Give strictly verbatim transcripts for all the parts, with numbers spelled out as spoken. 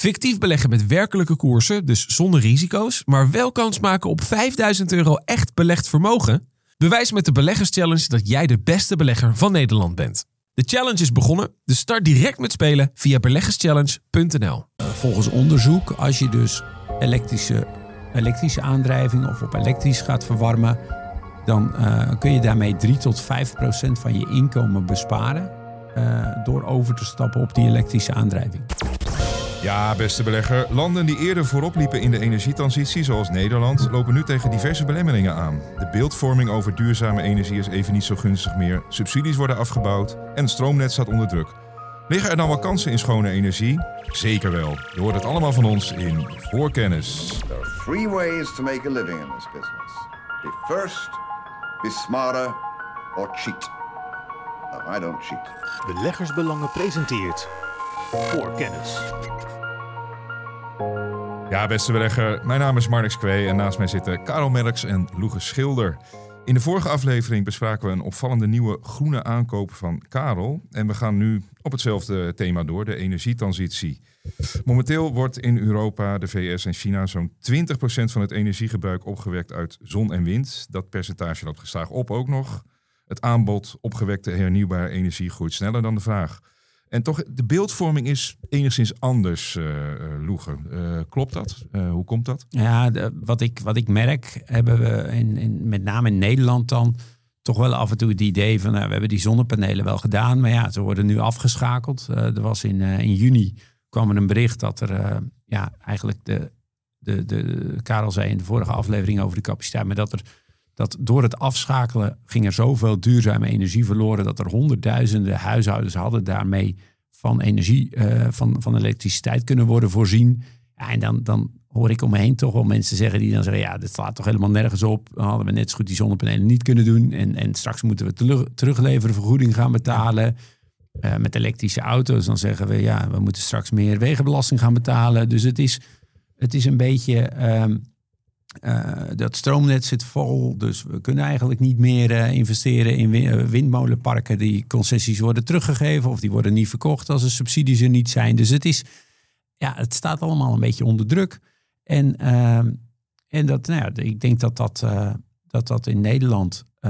Fictief beleggen met werkelijke koersen, dus zonder risico's, maar wel kans maken op vijfduizend euro echt belegd vermogen? Bewijs met de Beleggerschallenge dat jij de beste belegger van Nederland bent. De challenge is begonnen, dus start direct met spelen via beleggerschallenge punt n l. Volgens onderzoek, als je dus elektrische, elektrische aandrijving of op elektrisch gaat verwarmen, dan uh, kun je daarmee drie tot vijf procent van je inkomen besparen uh, door over te stappen op die elektrische aandrijving. Ja, beste belegger. Landen die eerder voorop liepen in de energietransitie, zoals Nederland, lopen nu tegen diverse belemmeringen aan. De beeldvorming over duurzame energie is even niet zo gunstig meer. Subsidies worden afgebouwd en het stroomnet staat onder druk. Liggen er dan wel kansen in schone energie? Zeker wel. Je hoort het allemaal van ons in Voorkennis. There are three ways to make a living in this business. Be first, be smarter or cheat. No, I don't cheat. Beleggersbelangen presenteert Voorkennis. Ja, beste belegger. Mijn naam is Marnix Kwee en naast mij zitten Karel Merks en Loege Schilder. In de vorige aflevering bespraken we een opvallende nieuwe groene aankoop van Karel. En we gaan nu op hetzelfde thema door, de energietransitie. Momenteel wordt in Europa, de V S en China zo'n twintig procent van het energiegebruik opgewekt uit zon en wind. Dat percentage loopt gestaag op ook nog. Het aanbod opgewekte hernieuwbare energie groeit sneller dan de vraag. En toch, de beeldvorming is enigszins anders, uh, uh, Loege. Uh, klopt dat? Uh, hoe komt dat? Ja, de, wat, ik, wat ik merk, hebben we in, in, met name in Nederland dan toch wel af en toe het idee van, nou, we hebben die zonnepanelen wel gedaan, maar ja, ze worden nu afgeschakeld. Uh, er was in, uh, in juni kwam er een bericht dat er, uh, ja, eigenlijk de, de, de, Karel zei in de vorige aflevering over de capaciteit, maar dat er, dat door het afschakelen ging er zoveel duurzame energie verloren dat er honderdduizenden huishoudens hadden daarmee van energie, uh, van, van elektriciteit kunnen worden voorzien. Ja, en dan, dan hoor ik om me heen toch wel mensen zeggen die dan zeggen, ja, dit slaat toch helemaal nergens op. Dan hadden we net zo goed die zonnepanelen niet kunnen doen. En, en straks moeten we terug, terugleveren, vergoeding gaan betalen. Uh, met elektrische auto's, dan zeggen we, ja, we moeten straks meer wegenbelasting gaan betalen. Dus het is, het is een beetje, um, uh, dat stroomnet zit vol. Dus we kunnen eigenlijk niet meer uh, investeren in win- windmolenparken. Die concessies worden teruggegeven of die worden niet verkocht als er subsidies er niet zijn. Dus het is, ja, het staat allemaal een beetje onder druk. En, uh, en dat, nou ja, ik denk dat dat, uh, dat, dat in Nederland uh,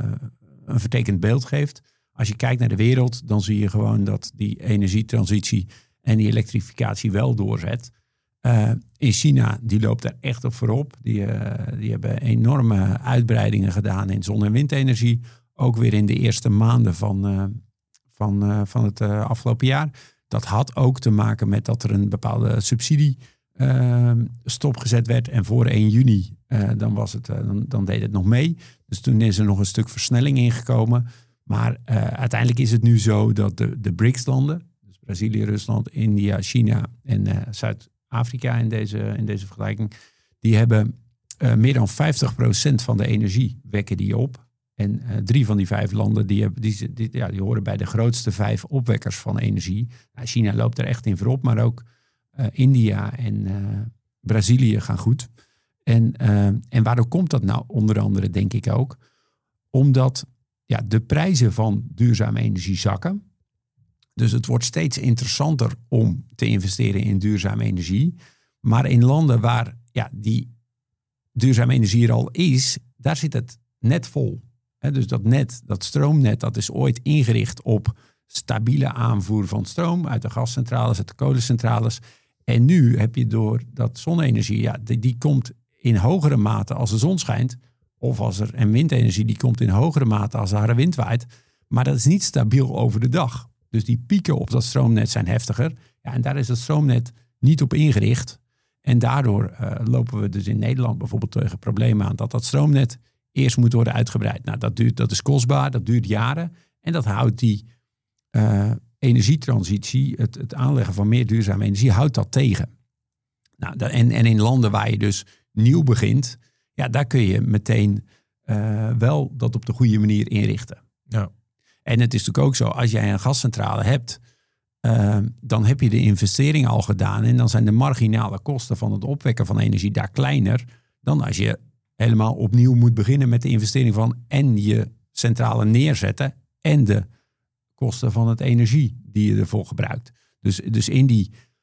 een vertekend beeld geeft. Als je kijkt naar de wereld, dan zie je gewoon dat die energietransitie en die elektrificatie wel doorzet. Uh, in China, die loopt daar echt op voorop. Die, uh, die hebben enorme uitbreidingen gedaan in zon- en windenergie. Ook weer in de eerste maanden van, uh, van, uh, van het uh, afgelopen jaar. Dat had ook te maken met dat er een bepaalde subsidie uh, stopgezet werd. En voor één juni, uh, dan, was het, uh, dan, dan deed het nog mee. Dus toen is er nog een stuk versnelling ingekomen. Maar uh, uiteindelijk is het nu zo dat de, de B R I C S-landen, dus Brazilië, Rusland, India, China en uh, Zuid-Afrika in deze, in deze vergelijking, die hebben uh, meer dan vijftig procent van de energie wekken die op. En uh, drie van die vijf landen die, hebben, die, die, ja, die horen bij de grootste vijf opwekkers van energie. Nou, China loopt er echt in voorop, maar ook uh, India en uh, Brazilië gaan goed. En, uh, en waardoor komt dat nou? Onder andere denk ik ook omdat ja, de prijzen van duurzame energie zakken. Dus het wordt steeds interessanter om te investeren in duurzame energie. Maar in landen waar ja, die duurzame energie er al is, daar zit het net vol. He, dus dat net, dat stroomnet, dat is ooit ingericht op stabiele aanvoer van stroom uit de gascentrales, uit de kolencentrales. En nu heb je door dat zonne-energie, ja, die, die komt in hogere mate als de zon schijnt. Of als er en windenergie, die komt in hogere mate als er harde wind waait. Maar dat is niet stabiel over de dag. Dus die pieken op dat stroomnet zijn heftiger. Ja, en daar is het stroomnet niet op ingericht. En daardoor uh, lopen we dus in Nederland bijvoorbeeld tegen problemen aan dat dat stroomnet eerst moet worden uitgebreid. Nou, dat, duurt, dat is kostbaar, dat duurt jaren. En dat houdt die uh, energietransitie, het, het aanleggen van meer duurzame energie, houdt dat tegen. Nou, da- en, en in landen waar je dus nieuw begint, ja, daar kun je meteen uh, wel dat op de goede manier inrichten. Ja. En het is natuurlijk ook zo, als jij een gascentrale hebt, uh, dan heb je de investering al gedaan en dan zijn de marginale kosten van het opwekken van energie daar kleiner dan als je helemaal opnieuw moet beginnen met de investering van en je centrale neerzetten en de kosten van het energie die je ervoor gebruikt. Dus, dus in die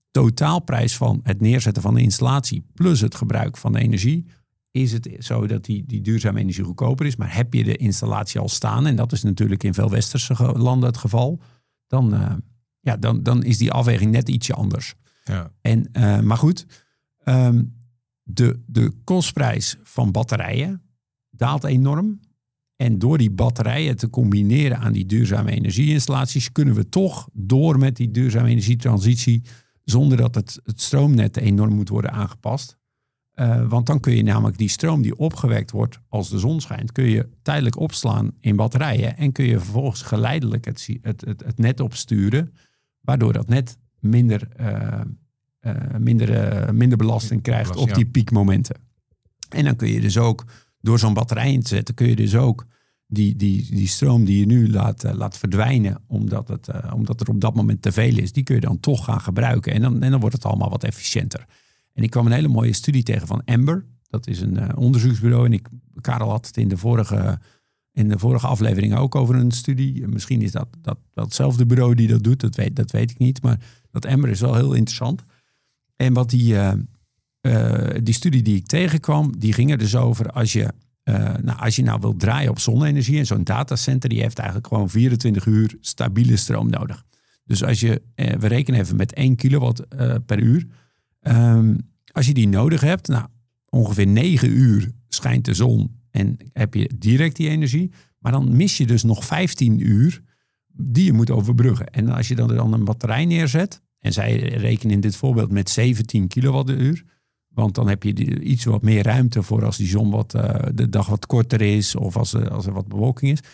totaalprijs van het neerzetten van de installatie plus het gebruik van de energie, is het zo dat die, die duurzame energie goedkoper is. Maar heb je de installatie al staan, en dat is natuurlijk in veel westerse landen het geval, dan, uh, ja, dan, dan is die afweging net ietsje anders. Ja. En, uh, maar goed, um, de, de kostprijs van batterijen daalt enorm. En door die batterijen te combineren aan die duurzame energieinstallaties, kunnen we toch door met die duurzame energietransitie, zonder dat het, het stroomnet enorm moet worden aangepast. Uh, want dan kun je namelijk die stroom die opgewekt wordt als de zon schijnt, kun je tijdelijk opslaan in batterijen en kun je vervolgens geleidelijk het, het, het, het net opsturen, waardoor dat net minder, uh, uh, minder, uh, minder belasting krijgt op die piekmomenten. En dan kun je dus ook, door zo'n batterij in te zetten, kun je dus ook die, die, die stroom die je nu laat, uh, laat verdwijnen, omdat, het, uh, omdat er op dat moment te veel is, die kun je dan toch gaan gebruiken. En dan, en dan wordt het allemaal wat efficiënter. En ik kwam een hele mooie studie tegen van Ember. Dat is een uh, onderzoeksbureau. En ik, Karel had het in de vorige, in de vorige aflevering ook over een studie. Misschien is dat, dat, dat hetzelfde bureau die dat doet. Dat weet, dat weet ik niet. Maar dat Ember is wel heel interessant. En wat die, uh, uh, die studie die ik tegenkwam, die ging er dus over als je, uh, nou, als je nou wilt draaien op zonne-energie. En zo'n datacenter die heeft eigenlijk gewoon vierentwintig uur stabiele stroom nodig. Dus als je, uh, we rekenen even met één kilowatt uh, per uur. Um, als je die nodig hebt, nou, ongeveer negen uur schijnt de zon en heb je direct die energie. Maar dan mis je dus nog vijftien uur die je moet overbruggen. En als je dan, dan een batterij neerzet, en zij rekenen in dit voorbeeld met zeventien kilowattuur, want dan heb je die, iets wat meer ruimte voor als die zon wat, uh, de dag wat korter is of als, uh, als er wat bewolking is.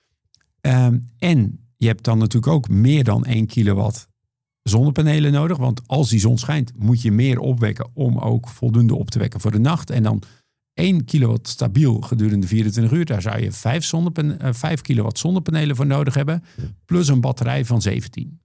Um, en je hebt dan natuurlijk ook meer dan één kilowatt zonnepanelen nodig, want als die zon schijnt, moet je meer opwekken om ook voldoende op te wekken voor de nacht. En dan één kilowatt stabiel gedurende vierentwintig uur, daar zou je vijf, zonnepan- uh, vijf kilowatt zonnepanelen voor nodig hebben, plus een batterij van zeventien.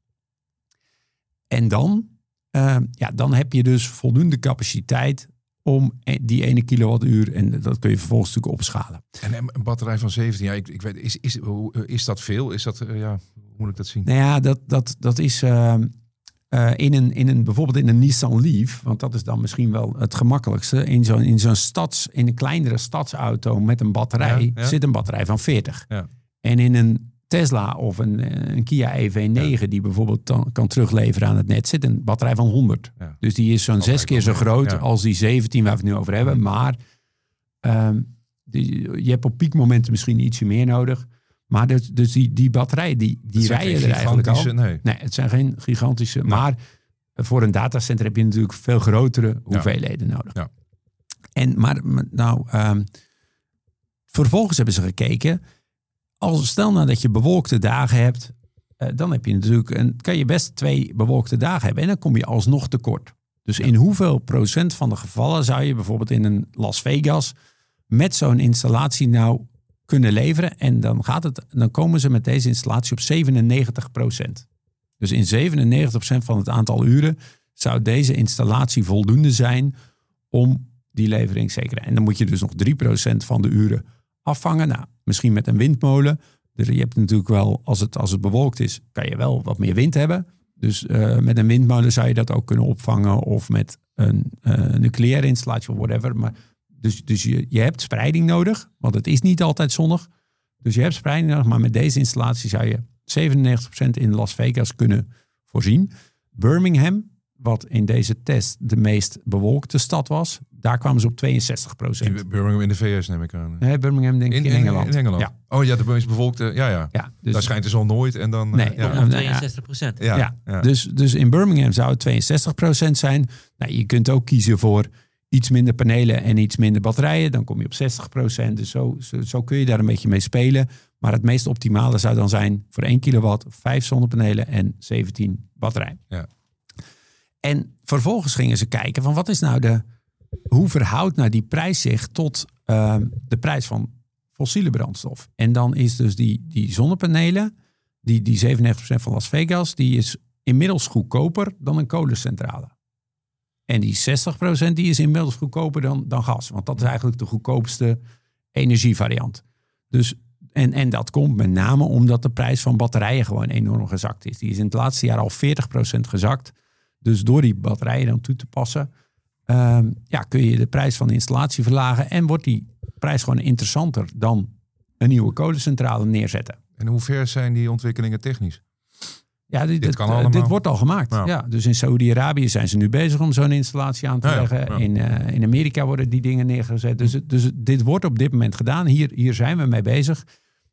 En dan, uh, ja, dan heb je dus voldoende capaciteit om die ene kilowattuur, en dat kun je vervolgens natuurlijk opschalen. En een batterij van zeventien, ja, ik, ik weet, is, is, is dat veel? Is dat, uh, ja, hoe moet ik dat zien? Nou ja, dat, dat, dat is uh, uh, in, een, in een, bijvoorbeeld in een Nissan Leaf, want dat is dan misschien wel het gemakkelijkste. In zo'n, in zo'n stads, in een kleinere stadsauto met een batterij ja, ja. zit een batterij van veertig. Ja. En in een Tesla of een, een Kia E V negen ja. die bijvoorbeeld dan kan terugleveren aan het net, zit een batterij van honderd. Ja. Dus die is zo'n oh, zes keer zo groot ja. als die zeventien waar we het nu over hebben. Maar um, die, je hebt op piekmomenten misschien ietsje meer nodig. Maar dus, dus die, die batterijen, die, die rijden er eigenlijk al. Nee. nee, het zijn geen gigantische. Nee. Maar voor een datacenter heb je natuurlijk veel grotere hoeveelheden ja. nodig. Ja. En maar nou, um, vervolgens hebben ze gekeken. Als stel nou dat je bewolkte dagen hebt, uh, dan heb je natuurlijk een, kan je best twee bewolkte dagen hebben en dan kom je alsnog tekort. Dus ja. in hoeveel procent van de gevallen zou je bijvoorbeeld in een Las Vegas met zo'n installatie nou kunnen leveren? En dan gaat het, dan komen ze met deze installatie op zevenennegentig procent. Dus in zevenennegentig procent van het aantal uren zou deze installatie voldoende zijn om die levering te zekeren. En dan moet je dus nog drie procent van de uren afvangen. Nou, misschien met een windmolen. Dus je hebt natuurlijk wel, als het, als het bewolkt is, kan je wel wat meer wind hebben. Dus uh, met een windmolen zou je dat ook kunnen opvangen. Of met een uh, nucleaire installatie of whatever. Maar dus dus je, je hebt spreiding nodig. Want het is niet altijd zonnig. Dus je hebt spreiding nodig. Maar met deze installatie zou je zevenennegentig procent in Las Vegas kunnen voorzien. Birmingham, wat in deze test de meest bewolkte stad was, daar kwamen ze op tweeënzestig procent. In Birmingham in de V S neem ik aan. Nee, Birmingham denk ik in, in, in Engeland. In Engeland. Ja. Oh ja, de meest bevolkte. Ja, ja. ja dus, daar schijnt de zon nooit en dan. Nee, ja. ja, tweeënzestig procent. Ja, ja. ja. Dus, dus in Birmingham zou het tweeënzestig procent zijn. Nou, je kunt ook kiezen voor iets minder panelen en iets minder batterijen. Dan kom je op zestig procent. Dus zo, zo, zo kun je daar een beetje mee spelen. Maar het meest optimale zou dan zijn voor één kilowatt, vijf zonnepanelen en zeventien batterijen. Ja. En vervolgens gingen ze kijken van wat is nou de, hoe verhoudt nou die prijs zich tot uh, de prijs van fossiele brandstof. En dan is dus die, die zonnepanelen, die, die zevenennegentig procent van Las Vegas, die is inmiddels goedkoper dan een kolencentrale. En die zestig procent die is inmiddels goedkoper dan, dan gas. Want dat is eigenlijk de goedkoopste energievariant. Dus, en, en dat komt met name omdat de prijs van batterijen gewoon enorm gezakt is. Die is in het laatste jaar al veertig procent gezakt. Dus door die batterijen dan toe te passen, um, ja, kun je de prijs van de installatie verlagen en wordt die prijs gewoon interessanter dan een nieuwe kolencentrale neerzetten. En hoe ver zijn die ontwikkelingen technisch? Ja, dit, dit, kan uh, allemaal. dit wordt al gemaakt. Ja. Ja, dus in Saoedi-Arabië zijn ze nu bezig om zo'n installatie aan te Ja, ja, leggen. ja. In, uh, in Amerika worden die dingen neergezet. Dus, dus dit wordt op dit moment gedaan. Hier, hier zijn we mee bezig.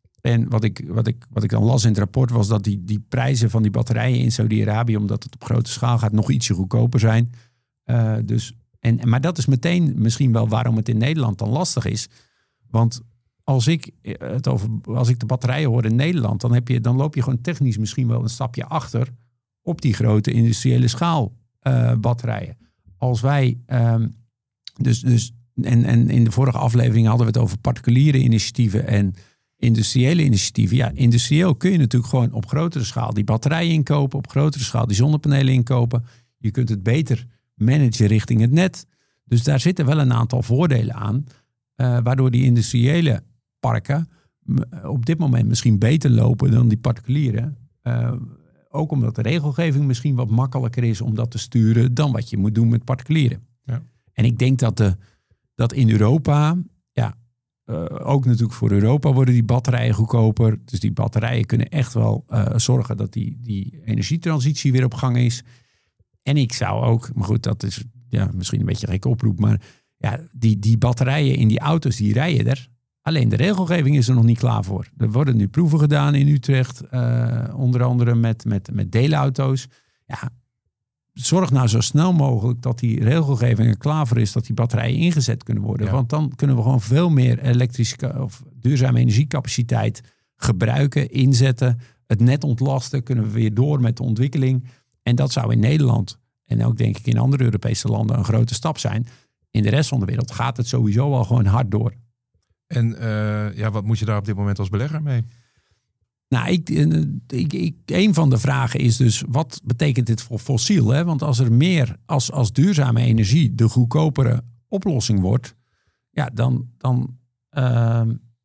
En wat ik, wat, ik, wat ik dan las in het rapport was dat die, die prijzen van die batterijen in Saoedi-Arabië, omdat het op grote schaal gaat, nog ietsje goedkoper zijn. Uh, dus, en, maar dat is meteen misschien wel waarom het in Nederland dan lastig is. Want als ik, het over, als ik de batterijen hoor in Nederland, dan, heb je, dan loop je gewoon technisch misschien wel een stapje achter op die grote industriële schaal uh, batterijen. Als wij, um, dus, dus en, en in de vorige aflevering hadden we het over particuliere initiatieven en industriële initiatieven. Ja, industrieel kun je natuurlijk gewoon op grotere schaal die batterijen inkopen, op grotere schaal die zonnepanelen inkopen. Je kunt het beter managen richting het net. Dus daar zitten wel een aantal voordelen aan, uh, waardoor die industriële parken op dit moment misschien beter lopen dan die particuliere. Uh, ook omdat de regelgeving misschien wat makkelijker is om dat te sturen dan wat je moet doen met particulieren. Ja. En ik denk dat, de, dat in Europa, ja, uh, ook natuurlijk voor Europa worden die batterijen goedkoper. Dus die batterijen kunnen echt wel uh, zorgen dat die, die energietransitie weer op gang is. En ik zou ook, maar goed, dat is ja, misschien een beetje een gekke oproep, maar ja, die, die batterijen in die auto's, die rijden er. Alleen de regelgeving is er nog niet klaar voor. Er worden nu proeven gedaan in Utrecht, uh, onder andere met, met, met deelauto's. Ja, zorg nou zo snel mogelijk dat die regelgeving er klaar voor is, dat die batterijen ingezet kunnen worden. Ja. Want dan kunnen we gewoon veel meer elektrische of duurzame energiecapaciteit gebruiken, inzetten. Het net ontlasten, kunnen we weer door met de ontwikkeling. En dat zou in Nederland en ook denk ik in andere Europese landen een grote stap zijn. In de rest van de wereld gaat het sowieso al gewoon hard door. En uh, ja, wat moet je daar op dit moment als belegger mee? Nou, ik, ik, ik, een van de vragen is dus, wat betekent dit voor fossiel? Hè? Want als er meer, als, als duurzame energie de goedkopere oplossing wordt, ja, dan, dan, uh,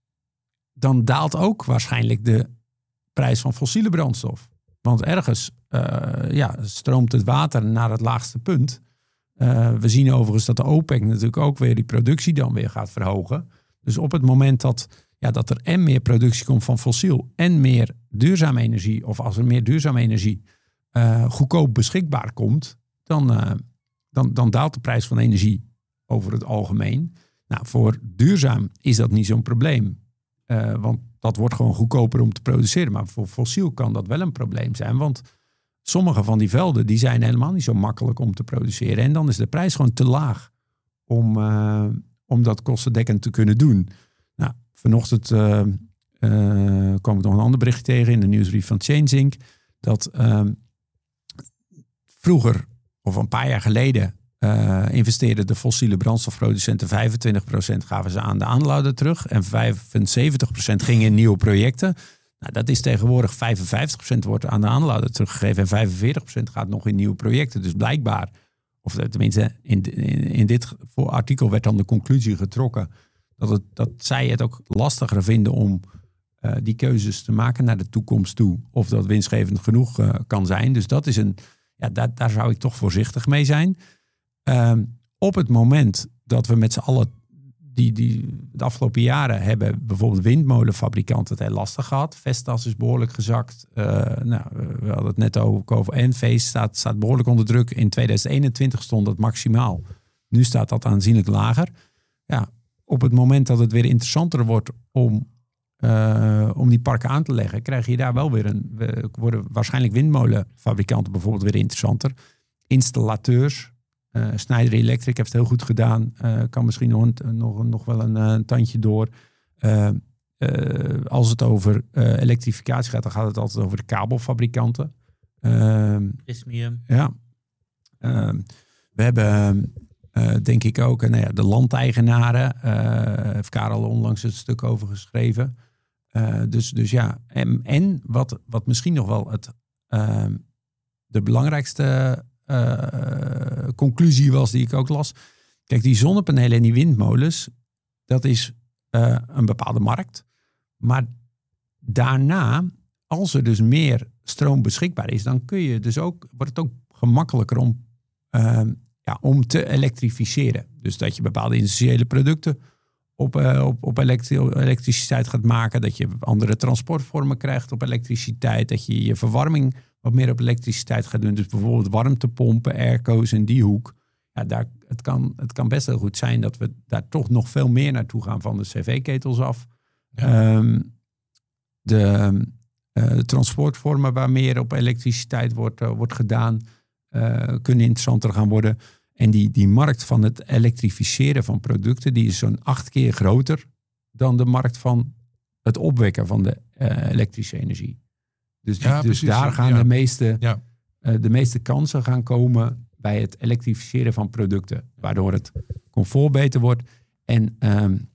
dan daalt ook waarschijnlijk de prijs van fossiele brandstof. Want ergens uh, ja, stroomt het water naar het laagste punt. Uh, we zien overigens dat de OPEC natuurlijk ook weer die productie dan weer gaat verhogen. Dus op het moment dat, ja, dat er en meer productie komt van fossiel en meer duurzame energie, of als er meer duurzame energie uh, goedkoop beschikbaar komt, dan, uh, dan, dan daalt de prijs van energie over het algemeen. Nou, voor duurzaam is dat niet zo'n probleem, uh, want dat wordt gewoon goedkoper om te produceren. Maar voor fossiel kan dat wel een probleem zijn, want sommige van die velden die zijn helemaal niet zo makkelijk om te produceren. En dan is de prijs gewoon te laag om, uh, om dat kostendekkend te kunnen doen. Nou, vanochtend uh, uh, kwam ik nog een ander bericht tegen in de nieuwsbrief van Changing. Dat uh, vroeger, of een paar jaar geleden, uh, investeerden de fossiele brandstofproducenten vijfentwintig procent gaven ze aan de aanlouder terug. En vijfenzeventig procent gingen in nieuwe projecten. Nou, dat is tegenwoordig vijfenvijftig procent wordt aan de aanlouder teruggegeven en vijfenveertig procent gaat nog in nieuwe projecten. Dus blijkbaar, of tenminste in, in, in dit artikel werd dan de conclusie getrokken dat, het, dat zij het ook lastiger vinden om uh, die keuzes te maken naar de toekomst toe. Of dat winstgevend genoeg uh, kan zijn. Dus dat is een, ja, daar, daar zou ik toch voorzichtig mee zijn. Uh, op het moment dat we met z'n allen Die, die de afgelopen jaren hebben bijvoorbeeld windmolenfabrikanten het heel lastig gehad. Vestas is behoorlijk gezakt. Uh, nou, we hadden het net ook over. Enphase staat, staat behoorlijk onder druk. In tweeduizend eenentwintig stond dat maximaal. Nu staat dat aanzienlijk lager. Ja, op het moment dat het weer interessanter wordt om, uh, om die parken aan te leggen, krijg je daar wel weer een. Worden waarschijnlijk windmolenfabrikanten bijvoorbeeld weer interessanter. Installateurs. Uh, Schneider Electric heeft het heel goed gedaan. Uh, kan misschien nog, een, nog, nog wel een, een tandje door. Uh, uh, als het over uh, elektrificatie gaat, dan gaat het altijd over de kabelfabrikanten. Uh, Prismium. Ja. Uh, we hebben, uh, denk ik ook, uh, nou ja, de landeigenaren. Uh, heeft Karel onlangs het stuk over geschreven. Uh, dus, dus ja, en, en wat, wat misschien nog wel het, uh, de belangrijkste Uh, conclusie was die ik ook las. Kijk, die zonnepanelen en die windmolens, dat is uh, een bepaalde markt. Maar daarna, als er dus meer stroom beschikbaar is, dan kun je dus ook, wordt het ook gemakkelijker om, uh, ja, om te elektrificeren. Dus dat je bepaalde industriële producten op, uh, op, op elektri- elektriciteit gaat maken. Dat je andere transportvormen krijgt op elektriciteit. Dat je je verwarming wat meer op elektriciteit gaat doen. Dus bijvoorbeeld warmtepompen, airco's in die hoek. Ja, daar, het, kan, het kan best heel goed zijn dat we daar toch nog veel meer naartoe gaan van de cv-ketels af. Ja. Um, de, uh, de transportvormen waar meer op elektriciteit wordt, uh, wordt gedaan, uh, kunnen interessanter gaan worden. En die, die markt van het elektrificeren van producten, die is zo'n acht keer groter dan de markt van het opwekken van de uh, elektrische energie. Dus, ja, dus precies, daar gaan ja. de, meeste, ja. uh, de meeste kansen gaan komen bij het elektrificeren van producten. Waardoor het comfort beter wordt. En um,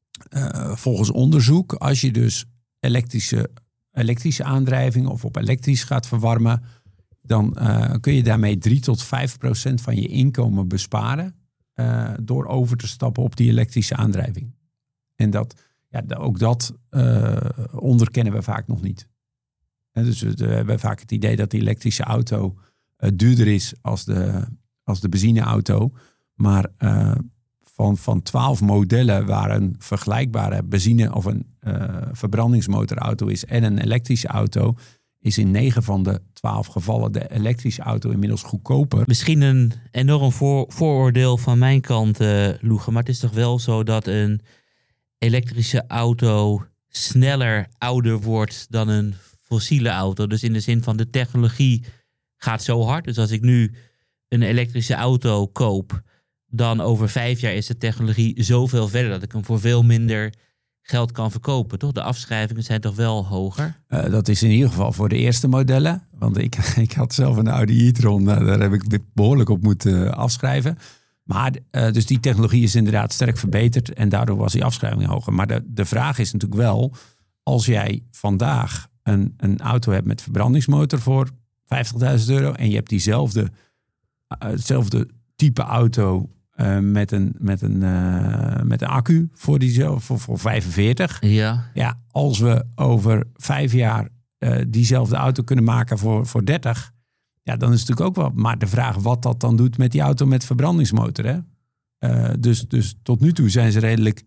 uh, volgens onderzoek, als je dus elektrische, elektrische aandrijving of op elektrisch gaat verwarmen, dan uh, kun je daarmee drie tot vijf procent van je inkomen besparen uh, door over te stappen op die elektrische aandrijving. En dat, ja, ook dat uh, onderkennen we vaak nog niet. En dus we, we hebben vaak het idee dat die elektrische auto uh, duurder is als de, als de benzineauto. Maar uh, van, van twaalf modellen waar een vergelijkbare benzine- of een uh, verbrandingsmotorauto is en een elektrische auto, is in negen van de twaalf gevallen de elektrische auto inmiddels goedkoper. Misschien een enorm voor, vooroordeel van mijn kant, uh, Loege. Maar het is toch wel zo dat een elektrische auto sneller ouder wordt dan een fossiele auto. Dus in de zin van de technologie gaat zo hard. Dus als ik nu een elektrische auto koop, dan over vijf jaar is de technologie zoveel verder dat ik hem voor veel minder geld kan verkopen, toch? De afschrijvingen zijn toch wel hoger? Uh, dat is in ieder geval voor de eerste modellen. Want ik, ik had zelf een Audi e-tron, uh, daar heb ik behoorlijk op moeten uh, afschrijven. Maar uh, dus die technologie is inderdaad sterk verbeterd en daardoor was die afschrijving hoger. Maar de, de vraag is natuurlijk wel, als jij vandaag een, een auto hebt met verbrandingsmotor voor vijftigduizend euro en je hebt diezelfde, uh, hetzelfde type auto Uh, met, een, met, een, uh, met een accu voor, die, voor, voor vijfenveertig. Ja. Ja, als we over vijf jaar uh, diezelfde auto kunnen maken voor, voor dertig, ja, dan is het natuurlijk ook wel. Maar de vraag wat dat dan doet met die auto met verbrandingsmotor. Hè? Uh, dus, dus tot nu toe zijn ze redelijk.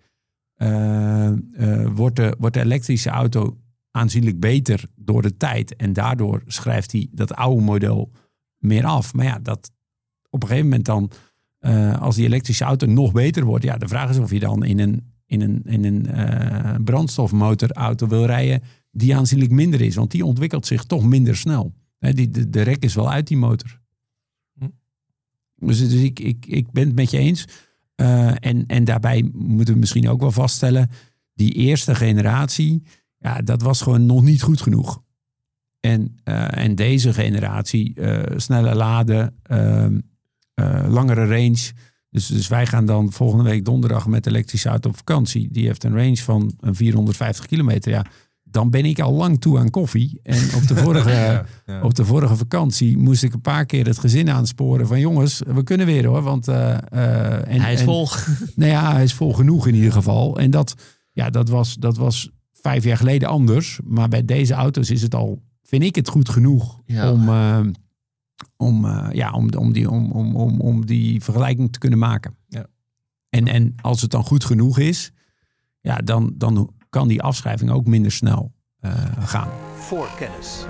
Uh, uh, wordt, de, wordt de elektrische auto aanzienlijk beter door de tijd. En daardoor schrijft hij dat oude model meer af. Maar ja, dat op een gegeven moment dan. Uh, als die elektrische auto nog beter wordt, ja, de vraag is of je dan in een, in een, in een uh, brandstofmotorauto wil rijden die aanzienlijk minder is. Want die ontwikkelt zich toch minder snel. He, die, de, de rek is wel uit die motor. Hm. Dus, dus ik, ik, ik ben het met je eens. Uh, en, en daarbij moeten we misschien ook wel vaststellen, die eerste generatie, ja, dat was gewoon nog niet goed genoeg. En, uh, en deze generatie, uh, sneller laden, uh, Uh, langere range. Dus, dus wij gaan dan volgende week donderdag met de elektrische auto op vakantie. Die heeft een range van een vierhonderdvijftig kilometer. Ja, dan ben ik al lang toe aan koffie. En op de vorige, ja, ja. Op de vorige vakantie moest ik een paar keer het gezin aansporen van jongens, we kunnen weer hoor. Want, uh, uh, en, hij is en, vol. Nou ja, hij is vol genoeg in ieder geval. En dat, ja, dat, was, dat was vijf jaar geleden anders. Maar bij deze auto's is het al, vind ik het goed genoeg ja. om... Uh, Om, uh, ja, om, om, die, om, om, om, om die vergelijking te kunnen maken. Ja. En, en als het dan goed genoeg is, ja, dan, dan kan die afschrijving ook minder snel uh, gaan. Voorkennis.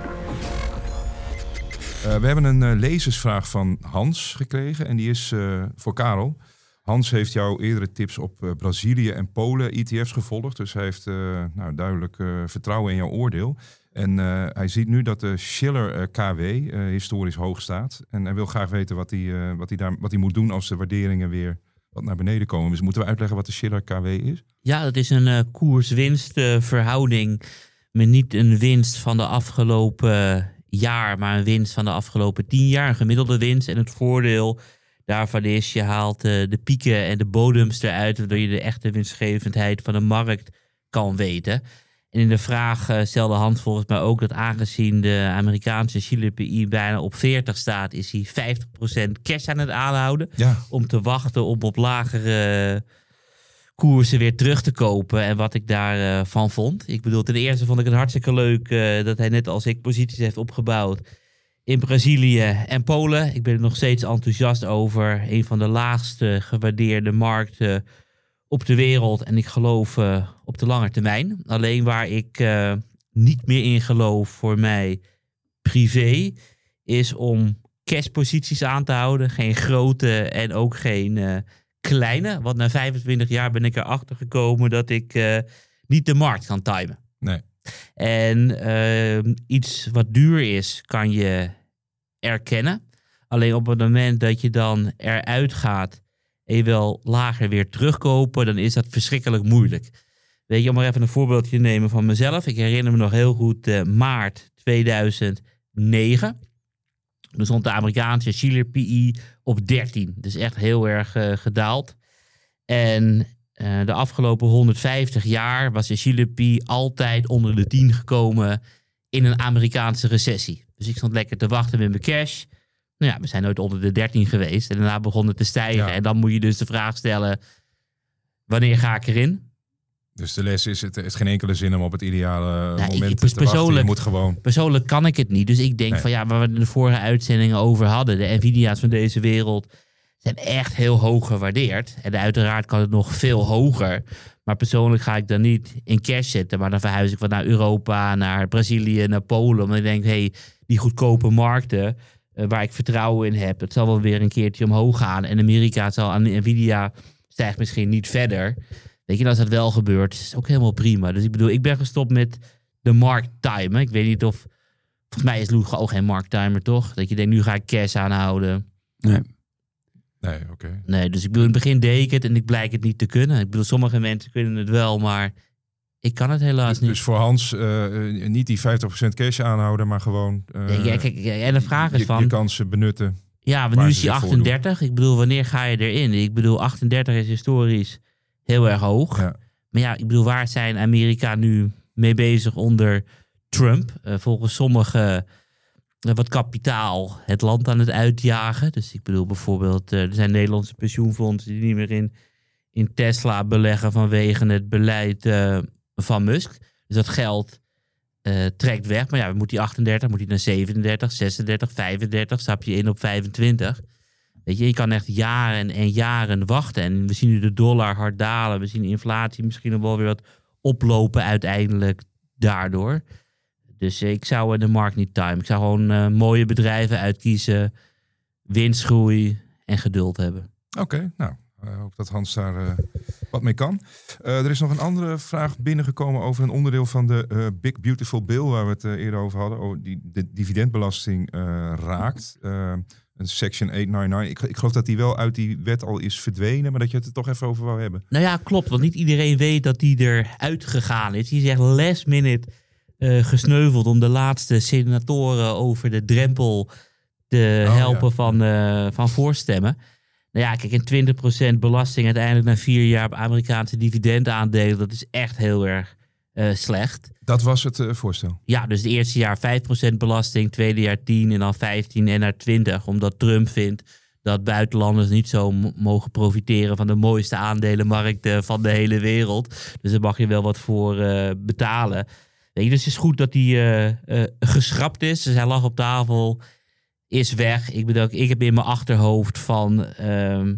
Uh, we hebben een uh, lezersvraag van Hans gekregen en die is uh, voor Karel. Hans heeft jouw eerdere tips op uh, Brazilië en Polen E T F's gevolgd. Dus hij heeft uh, nou, duidelijk uh, vertrouwen in jouw oordeel. En uh, hij ziet nu dat de Schiller uh, K W uh, historisch hoog staat. En hij wil graag weten wat hij, uh, wat hij, daar, wat hij moet doen als de waarderingen weer wat naar beneden komen. Dus moeten we uitleggen wat de Schiller K W is? Ja, dat is een uh, koers-winst uh, verhouding. Met niet een winst van de afgelopen jaar, maar een winst van de afgelopen tien jaar. Een gemiddelde winst. En het voordeel daarvan is, je haalt uh, de pieken en de bodems eruit, waardoor je de echte winstgevendheid van de markt kan weten. En in de vraag uh, stelde Hans volgens mij ook dat aangezien de Amerikaanse Schiller P I bijna op veertig staat, is hij vijftig procent cash aan het aanhouden. Ja. Om te wachten om op lagere koersen weer terug te kopen. En wat ik daarvan uh, van vond. Ik bedoel, ten eerste vond ik het hartstikke leuk uh, dat hij net als ik posities heeft opgebouwd in Brazilië en Polen. Ik ben er nog steeds enthousiast over. Een van de laagste gewaardeerde markten op de wereld. En ik geloof uh, op de lange termijn. Alleen waar ik uh, niet meer in geloof voor mij privé is om cashposities aan te houden. Geen grote en ook geen uh, kleine. Want na vijfentwintig jaar ben ik erachter gekomen dat ik uh, niet de markt kan timen. Nee. En uh, iets wat duur is, kan je erkennen. Alleen op het moment dat je dan eruit gaat en je wil lager weer terugkopen, dan is dat verschrikkelijk moeilijk. Weet je, om maar even een voorbeeldje te nemen van mezelf. Ik herinner me nog heel goed uh, maart tweeduizend negen. Toen stond de Amerikaanse Schiller P E op dertien. Dus echt heel erg uh, gedaald. En uh, de afgelopen honderdvijftig jaar was de Schiller P E altijd onder de tien gekomen in een Amerikaanse recessie. Dus ik stond lekker te wachten met mijn cash. Nou ja, we zijn nooit onder de dertien geweest. En daarna begon het te stijgen. Ja. En dan moet je dus de vraag stellen, wanneer ga ik erin? Dus de les is, het heeft geen enkele zin om op het ideale Nou, moment ik- te wachten. Je persoonlijk- moet gewoon... Persoonlijk kan ik het niet. Dus ik denk Nee. van ja, waar we het in de vorige uitzendingen over hadden. De Nvidia's van deze wereld zijn echt heel hoog gewaardeerd. En uiteraard kan het nog veel hoger. Maar persoonlijk ga ik dan niet in cash zetten. Maar dan verhuis ik wat naar Europa, naar Brazilië, naar Polen. Omdat ik denk, hé, hey, die goedkope markten uh, waar ik vertrouwen in heb. Het zal wel weer een keertje omhoog gaan. En Amerika zal aan Nvidia stijgt misschien niet verder. Weet je, als dat wel gebeurt, is het ook helemaal prima. Dus ik bedoel, ik ben gestopt met de markttimer. Ik weet niet of... Volgens mij is Loeg ook geen markttimer, toch? Dat je denkt, nu ga ik cash aanhouden. Nee. Nee, oké. Okay. Nee, dus ik bedoel, in het begin deed ik het en ik blijk het niet te kunnen. Ik bedoel, sommige mensen kunnen het wel, maar ik kan het helaas niet. Dus voor Hans uh, niet die vijftig procent cash aanhouden, maar gewoon uh, Nee, ja, kijk, en de vraag is je, van... je kansen benutten. Ja, maar waar nu ze is hij zich achtendertig. Ik bedoel, wanneer ga je erin? Ik bedoel, achtendertig is historisch heel erg hoog. Ja. Maar ja, ik bedoel, waar zijn Amerika nu mee bezig onder Trump? Uh, volgens sommigen uh, wat kapitaal het land aan het uitjagen. Dus ik bedoel bijvoorbeeld, uh, er zijn Nederlandse pensioenfondsen die niet meer in, in Tesla beleggen vanwege het beleid uh, van Musk. Dus dat geld uh, trekt weg. Maar ja, moet die achtendertig, moet die naar zevenendertig, zesendertig, vijfendertig, stap je in op vijfentwintig. Weet je, je kan echt jaren en jaren wachten. En we zien nu de dollar hard dalen. We zien de inflatie misschien nog wel weer wat oplopen uiteindelijk daardoor. Dus ik zou de markt niet timen. Ik zou gewoon uh, mooie bedrijven uitkiezen, winstgroei en geduld hebben. Oké, okay, nou, ik uh, hoop dat Hans daar uh, wat mee kan. Uh, er is nog een andere vraag binnengekomen over een onderdeel van de uh, Big Beautiful Bill, waar we het uh, eerder over hadden, over die de dividendbelasting uh, raakt. Uh, een Section achthonderdnegenennegentig. Ik, ik geloof dat die wel uit die wet al is verdwenen, maar dat je het er toch even over wou hebben. Nou ja, klopt. Want niet iedereen weet dat die eruit gegaan is. Die is echt last minute uh, gesneuveld om de laatste senatoren over de drempel te Oh, helpen ja. van, uh, van voorstemmen. Nou ja, kijk, een twintig procent belasting uiteindelijk na vier jaar op Amerikaanse dividendaandelen, dat is echt heel erg uh, slecht. Dat was het uh, voorstel. Ja, dus het eerste jaar vijf procent belasting, tweede jaar tien en dan vijftien en naar twintig. Omdat Trump vindt dat buitenlanders niet zo m- mogen profiteren van de mooiste aandelenmarkten van de hele wereld. Dus daar mag je wel wat voor uh, betalen. Weet je, dus het is goed dat die uh, uh, geschrapt is. Dus hij lag op tafel, is weg. Ik bedoel, ik heb in mijn achterhoofd van... Uh,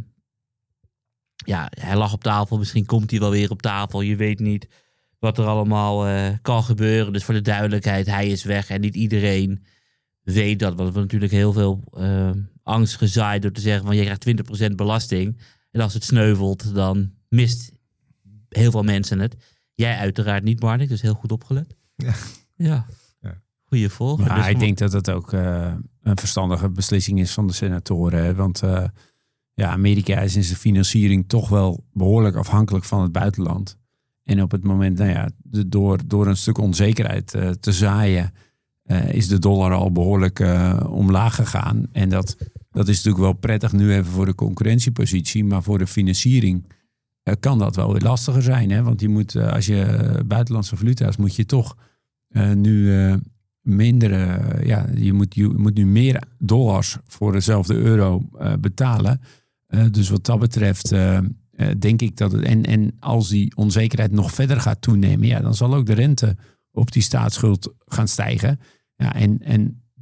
ja, hij lag op tafel, misschien komt hij wel weer op tafel. Je weet niet wat er allemaal uh, kan gebeuren. Dus voor de duidelijkheid, hij is weg. En niet iedereen weet dat. Want we natuurlijk heel veel uh, angst gezaaid door te zeggen van je krijgt twintig procent belasting. En als het sneuvelt, dan mist heel veel mensen het. Jij uiteraard niet, Marnik. Dus heel goed opgelet. Ja. Ja. Ja. Goeie volger. Ja, Dus ik denk dat het ook uh, een verstandige beslissing is van de senatoren. Hè? Want uh, ja, Amerika is in zijn financiering toch wel behoorlijk afhankelijk van het buitenland. En op het moment, nou ja, de, door, door een stuk onzekerheid uh, te zaaien, uh, is de dollar al behoorlijk uh, omlaag gegaan. En dat, dat is natuurlijk wel prettig nu even voor de concurrentiepositie. Maar voor de financiering uh, kan dat wel weer lastiger zijn. Hè? Want je moet, uh, als je uh, buitenlandse valuta's, moet je toch uh, nu uh, minder, uh, ja, je moet, je moet nu meer dollars voor dezelfde euro uh, betalen. Uh, dus wat dat betreft... Uh, Uh, denk ik dat het, en, en als die onzekerheid nog verder gaat toenemen, ja, dan zal ook de rente op die staatsschuld gaan stijgen. Ja, en, en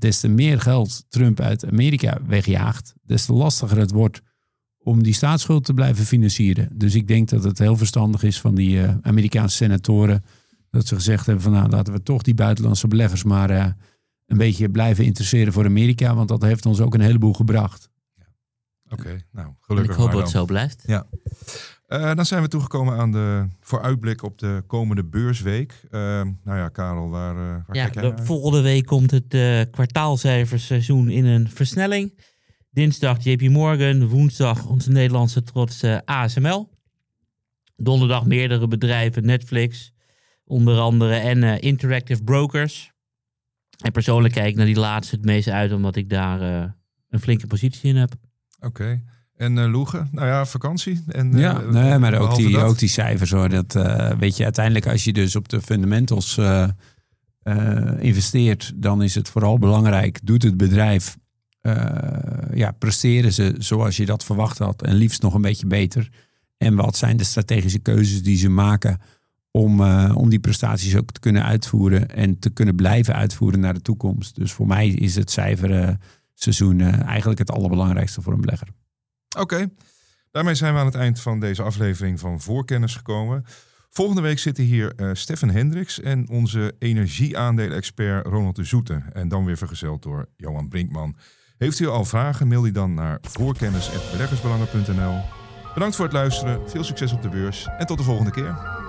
des te meer geld Trump uit Amerika wegjaagt, des te lastiger het wordt om die staatsschuld te blijven financieren. Dus ik denk dat het heel verstandig is van die uh, Amerikaanse senatoren dat ze gezegd hebben van nou laten we toch die buitenlandse beleggers maar uh, een beetje blijven interesseren voor Amerika, want dat heeft ons ook een heleboel gebracht. Oké, okay, nou En gelukkig ik hoop maar dat het dan. zo blijft. Ja. Uh, dan zijn we toegekomen aan de vooruitblik op de komende beursweek. Uh, nou ja, Karel, waar, uh, waar Ja, kijk jij de naar? volgende week komt het uh, kwartaalcijferseizoen in een versnelling. Dinsdag J P Morgan, woensdag onze Nederlandse trots uh, A S M L. Donderdag meerdere bedrijven, Netflix onder andere en uh, Interactive Brokers. En persoonlijk kijk ik naar die laatste het meest uit omdat ik daar uh, een flinke positie in heb. Oké. Okay. En uh, Loege, nou ja, vakantie. En, uh, ja, nee, maar ook die, dat. ook die cijfers hoor. Dat, uh, weet je, uiteindelijk als je dus op de fundamentals uh, uh, investeert, dan is het vooral belangrijk. Doet het bedrijf, uh, ja, presteren ze zoals je dat verwacht had en liefst nog een beetje beter. En wat zijn de strategische keuzes die ze maken om, uh, om die prestaties ook te kunnen uitvoeren en te kunnen blijven uitvoeren naar de toekomst. Dus voor mij is het cijferseizoen uh, eigenlijk het allerbelangrijkste voor een belegger. Oké, okay. Daarmee zijn we aan het eind van deze aflevering van Voorkennis gekomen. Volgende week zitten hier uh, Stefan Hendricks en onze energieaandelen-expert Ronald de Zoete. En dan weer vergezeld door Johan Brinkman. Heeft u al vragen, mail die dan naar voorkennis apenstaartje beleggersbelangen punt n l. Bedankt voor het luisteren, veel succes op de beurs en tot de volgende keer.